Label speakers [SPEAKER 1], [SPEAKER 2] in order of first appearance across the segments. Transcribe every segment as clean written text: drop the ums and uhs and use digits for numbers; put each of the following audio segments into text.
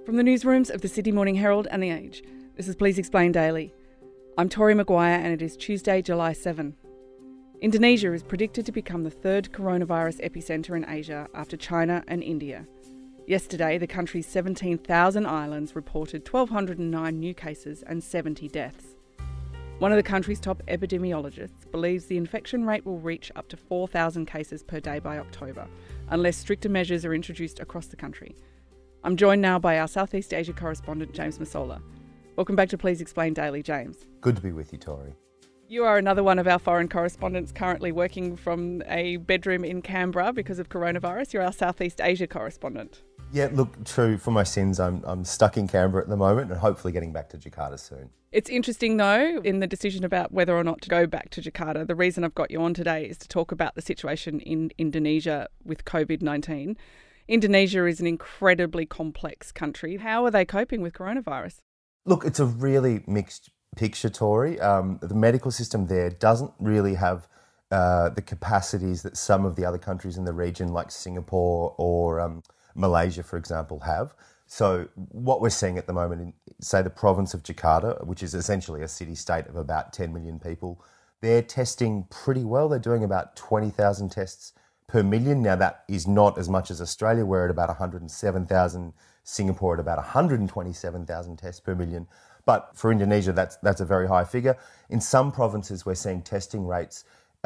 [SPEAKER 1] From the newsrooms of the Sydney Morning Herald and The Age, this is Please Explain Daily. I'm Tori Maguire and it is Tuesday, July 7. Indonesia is predicted to become the third coronavirus epicentre in Asia after China and India. Yesterday, the country's 17,000 islands reported 1,209 new cases and 70 deaths. One of the country's top epidemiologists believes the infection rate will reach up to 4,000 cases per day by October, unless stricter measures are introduced across the country. I'm joined now by our Southeast Asia correspondent, James Masola. Welcome back to Please Explain Daily, James.
[SPEAKER 2] Good to be with you, Tori.
[SPEAKER 1] You are another one of our foreign correspondents currently working from a bedroom in Canberra because of coronavirus. You're our Southeast Asia correspondent.
[SPEAKER 2] Yeah, look, true. For my sins, I'm stuck in Canberra at the moment and hopefully getting back to Jakarta soon.
[SPEAKER 1] It's interesting, though, in the decision about whether or not to go back to Jakarta. The reason I've got you on today is to talk about the situation in Indonesia with COVID-19. Indonesia is an incredibly complex country. How are they coping with coronavirus?
[SPEAKER 2] Look, it's a really mixed picture, Tori. The medical system there doesn't really have the capacities that some of the other countries in the region, like Singapore or Malaysia, for example, have. So what we're seeing at the moment in, say, the province of Jakarta, which is essentially a city-state of about 10 million people, they're testing pretty well. They're doing about 20,000 tests per million. Now, that is not as much as Australia. We're at about 107,000, Singapore at about 127,000 tests per million. But for Indonesia, that's a very high figure. In some provinces, we're seeing testing rates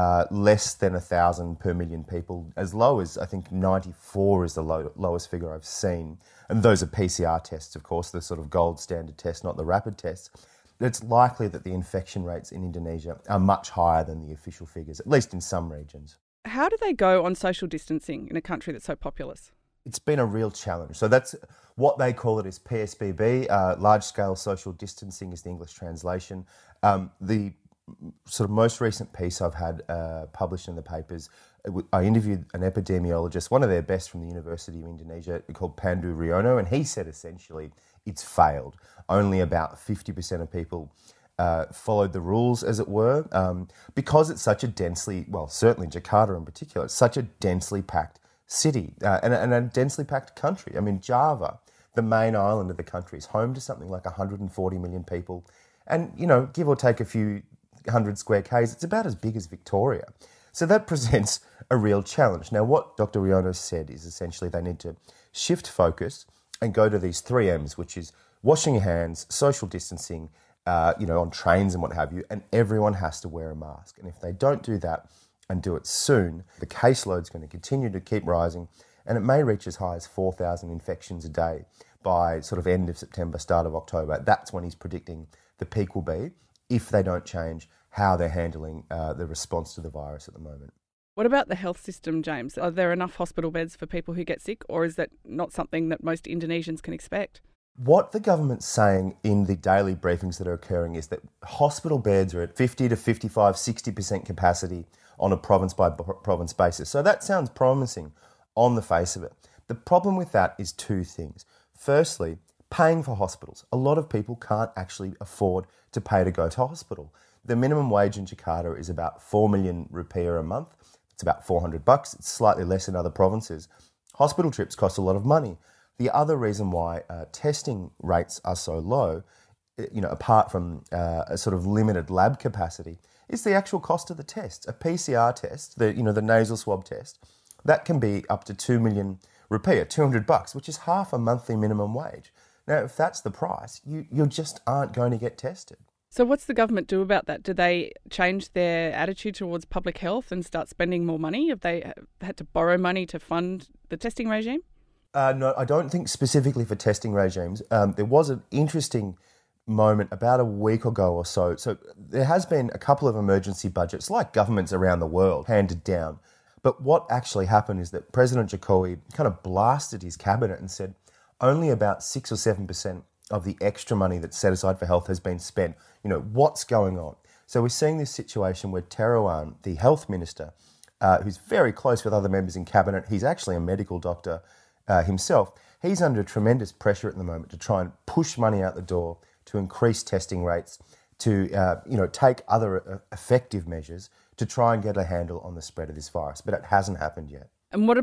[SPEAKER 2] less than 1,000 per million people, as low as, I think, 94 is the lowest figure I've seen. And those are PCR tests, of course, the sort of gold standard test, not the rapid tests. It's likely that the infection rates in Indonesia are much higher than the official figures, at least in some regions.
[SPEAKER 1] How do they go on social distancing in a country that's so populous?
[SPEAKER 2] It's been a real challenge. So that's what they call it is PSBB, large-scale social distancing is the English translation. The sort of most recent piece I've had published in the papers, I interviewed an epidemiologist, one of their best from the University of Indonesia, called Pandu Riono, and he said essentially it's failed. Only about 50% of people followed the rules, as it were, because it's such a densely, well, certainly Jakarta in particular, it's such a densely packed city and a densely packed country. I mean, Java, the main island of the country, is home to something like 140 million people. And, you know, give or take a few hundred square k's, it's about as big as Victoria. So that presents a real challenge. Now, what Dr. Riono said is essentially they need to shift focus and go to these 3 M's, which is washing your hands, social distancing, on trains and what have you, and everyone has to wear a mask. And if they don't do that and do it soon, the caseload's going to continue to keep rising, and it may reach as high as 4,000 infections a day by sort of end of September, start of October. That's when he's predicting the peak will be if they don't change how they're handling the response to the virus at the moment.
[SPEAKER 1] What about the health system, James? Are there enough hospital beds for people who get sick, or is that not something that most Indonesians can expect?
[SPEAKER 2] What the government's saying in the daily briefings that are occurring is that hospital beds are at 50 to 55, 60% capacity on a province-by-province basis. So that sounds promising on the face of it. The problem with that is 2 things. Firstly, paying for hospitals. A lot of people can't actually afford to pay to go to hospital. The minimum wage in Jakarta is about 4 million rupiah a month. It's about $400. It's slightly less in other provinces. Hospital trips cost a lot of money. The other reason why testing rates are so low, apart from a sort of limited lab capacity, is the actual cost of the test. A PCR test, the nasal swab test, that can be up to 2 million rupiah, $200, which is half a monthly minimum wage. Now, if that's the price, you just aren't going to get tested.
[SPEAKER 1] So what's the government do about that? Do they change their attitude towards public health and start spending more money? Have they had to borrow money to fund the testing regime?
[SPEAKER 2] No, I don't think specifically for testing regimes. There was an interesting moment about a week ago or so. So there has been a couple of emergency budgets, like governments around the world, handed down. But what actually happened is that President Jokowi kind of blasted his cabinet and said only about 6 or 7% of the extra money that's set aside for health has been spent. What's going on? So we're seeing this situation where Terawan, the health minister, who's very close with other members in cabinet, he's actually a medical doctor himself, he's under tremendous pressure at the moment to try and push money out the door, to increase testing rates, to take other effective measures to try and get a handle on the spread of this virus. But it hasn't happened yet.
[SPEAKER 1] And what about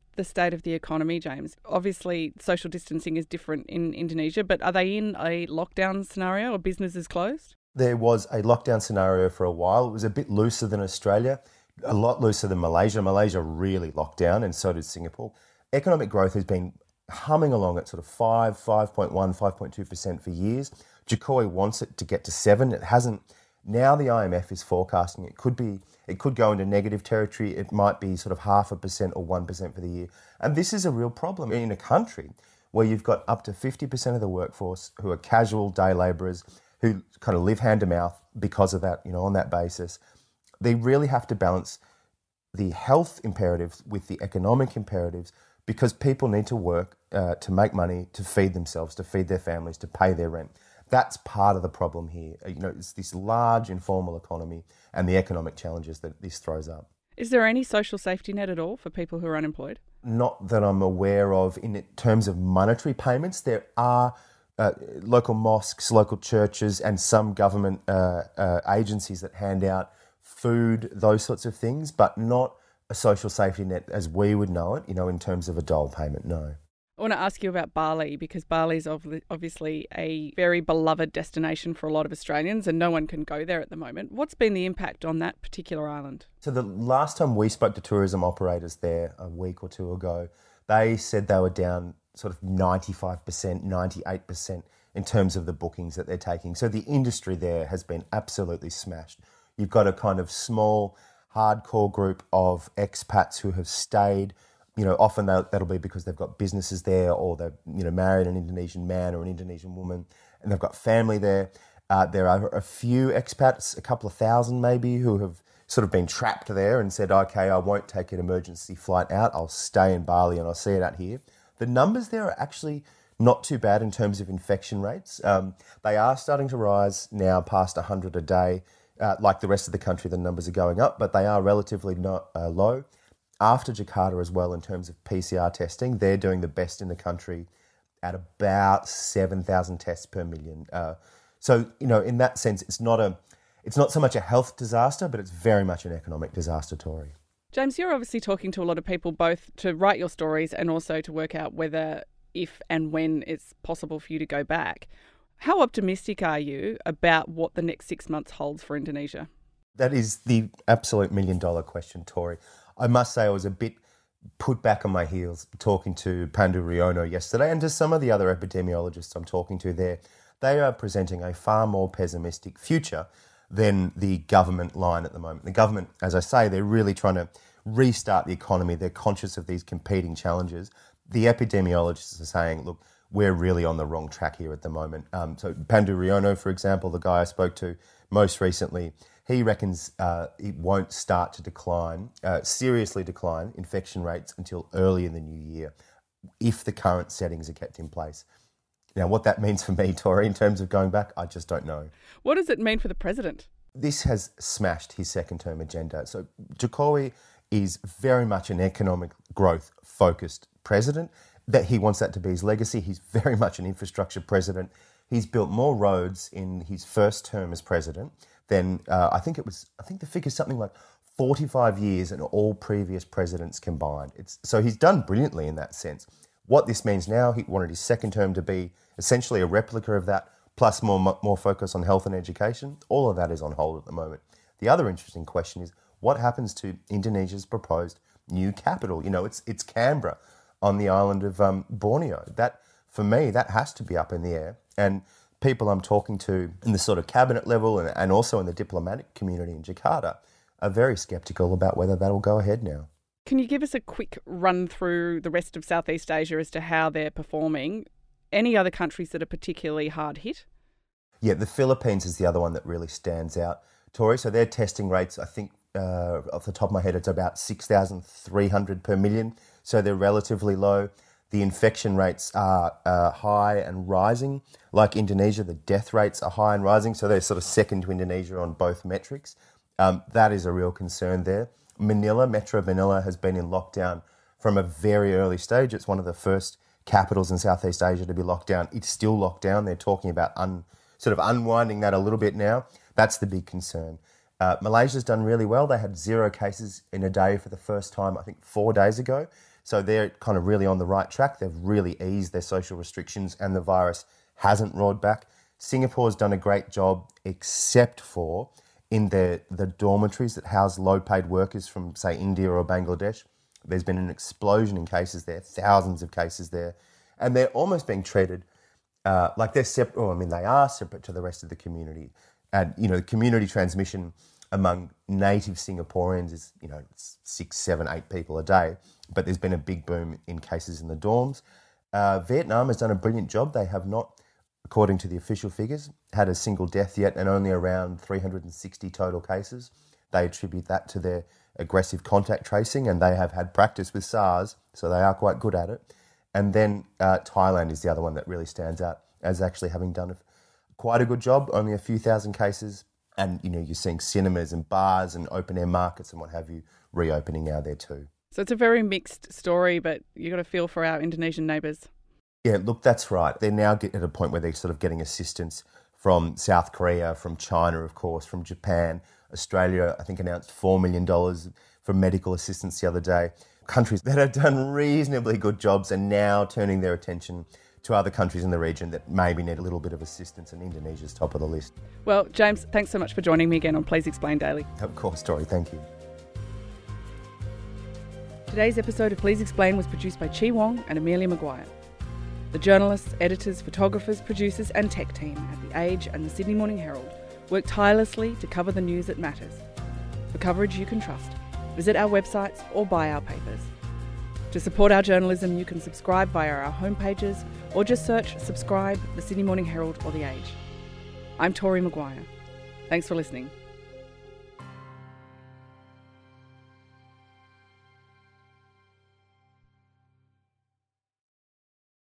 [SPEAKER 1] the state of the economy, James? Obviously, social distancing is different in Indonesia, but are they in a lockdown scenario or businesses closed?
[SPEAKER 2] There was a lockdown scenario for a while. It was a bit looser than Australia, a lot looser than Malaysia. Malaysia really locked down, and so did Singapore. Economic growth has been humming along at sort of 5.1, 5.2% for years. Jokowi wants it to get to 7. It hasn't. Now the IMF is forecasting it could go into negative territory. It might be sort of 0.5% or 1% for the year. And this is a real problem in a country where you've got up to 50% of the workforce who are casual day labourers who kind of live hand to mouth because of that, on that basis. They really have to balance the health imperatives with the economic imperatives because people need to work to make money, to feed themselves, to feed their families, to pay their rent. That's part of the problem here. It's this large informal economy and the economic challenges that this throws up.
[SPEAKER 1] Is there any social safety net at all for people who are unemployed?
[SPEAKER 2] Not that I'm aware of in terms of monetary payments. There are local mosques, local churches, and some government agencies that hand out food, those sorts of things, but not a social safety net as we would know it, in terms of a dole payment, no.
[SPEAKER 1] I want to ask you about Bali because Bali is obviously a very beloved destination for a lot of Australians and no one can go there at the moment. What's been the impact on that particular island?
[SPEAKER 2] So the last time we spoke to tourism operators there a week or two ago, they said they were down sort of 95%, 98% in terms of the bookings that they're taking. So the industry there has been absolutely smashed. You've got a kind of small, hardcore group of expats who have stayed. Often that'll be because they've got businesses there or they've, married an Indonesian man or an Indonesian woman and they've got family there. There are a few expats, a couple of thousand maybe, who have sort of been trapped there and said, okay, I won't take an emergency flight out. I'll stay in Bali and I'll see it out here. The numbers there are actually not too bad in terms of infection rates. They are starting to rise now past 100 a day. Like the rest of the country, the numbers are going up, but they are relatively not low. After Jakarta as well, in terms of PCR testing, they're doing the best in the country at about 7,000 tests per million. So, in that sense, it's not so much a health disaster, but it's very much an economic disaster, Tori.
[SPEAKER 1] James, you're obviously talking to a lot of people, both to write your stories and also to work out whether, if and when it's possible for you to go back. How optimistic are you about what the next 6 months holds for Indonesia?
[SPEAKER 2] That is the absolute $1 million question, Tori. I must say I was a bit put back on my heels talking to Pandu Riono yesterday and to some of the other epidemiologists I'm talking to there. They are presenting a far more pessimistic future than the government line at the moment. The government, as I say, they're really trying to restart the economy. They're conscious of these competing challenges. The epidemiologists are saying, look, we're really on the wrong track here at the moment. So Pandu Riono, for example, the guy I spoke to most recently, he reckons it won't start to decline, seriously decline infection rates until early in the new year if the current settings are kept in place. Now, what that means for me, Tori, in terms of going back, I just don't know.
[SPEAKER 1] What does it mean for the president?
[SPEAKER 2] This has smashed his second-term agenda. So Jokowi is very much an economic growth-focused president. That he wants that to be his legacy. He's very much an infrastructure president. He's built more roads in his first term as president than I think the figure's something like 45 years in all previous presidents combined. So he's done brilliantly in that sense. What this means now, he wanted his second term to be essentially a replica of that, plus more focus on health and education. All of that is on hold at the moment. The other interesting question is what happens to Indonesia's proposed new capital? It's Canberra on the island of Borneo. That, for me, that has to be up in the air. And people I'm talking to in the sort of cabinet level and also in the diplomatic community in Jakarta are very sceptical about whether that'll go ahead now.
[SPEAKER 1] Can you give us a quick run through the rest of Southeast Asia as to how they're performing? Any other countries that are particularly hard hit?
[SPEAKER 2] Yeah, the Philippines is the other one that really stands out, Tori. So their testing rates, I think, off the top of my head, it's about 6,300 per million. So they're relatively low. The infection rates are high and rising. Like Indonesia, the death rates are high and rising. So they're sort of second to Indonesia on both metrics. That is a real concern there. Metro Manila has been in lockdown from a very early stage. It's one of the first capitals in Southeast Asia to be locked down. It's still locked down. They're talking about sort of unwinding that a little bit now. That's the big concern. Malaysia's done really well. They had 0 cases in a day for the first time, I think 4 days ago. So they're kind of really on the right track. They've really eased their social restrictions and the virus hasn't roared back. Singapore's done a great job, except for in the dormitories that house low-paid workers from, say, India or Bangladesh. There's been an explosion in cases there, thousands of cases there. And they're almost being treated like they're separate. Well, I mean, they are separate to the rest of the community. And, community transmission among native Singaporeans is, 6, 7, 8 people a day. But there's been a big boom in cases in the dorms. Vietnam has done a brilliant job. They have not, according to the official figures, had a single death yet and only around 360 total cases. They attribute that to their aggressive contact tracing, and they have had practice with SARS, so they are quite good at it. And then Thailand is the other one that really stands out as actually having done quite a good job, only a few thousand cases. And, you're seeing cinemas and bars and open-air markets and what have you reopening now there too.
[SPEAKER 1] So it's a very mixed story, but you got a feel for our Indonesian neighbours.
[SPEAKER 2] Yeah, look, that's right. They're now at a point where they're sort of getting assistance from South Korea, from China, of course, from Japan. Australia, I think, announced $4 million for medical assistance the other day. Countries that have done reasonably good jobs are now turning their attention to other countries in the region that maybe need a little bit of assistance, and Indonesia's top of the list.
[SPEAKER 1] Well, James, thanks so much for joining me again on Please Explain Daily.
[SPEAKER 2] Of course, Tori, thank you.
[SPEAKER 1] Today's episode of Please Explain was produced by Chi Wong and Amelia Maguire. The journalists, editors, photographers, producers and tech team at The Age and the Sydney Morning Herald work tirelessly to cover the news that matters. For coverage you can trust, visit our websites or buy our papers. To support our journalism, you can subscribe via our homepages or just search Subscribe, The Sydney Morning Herald or The Age. I'm Tori Maguire. Thanks for listening.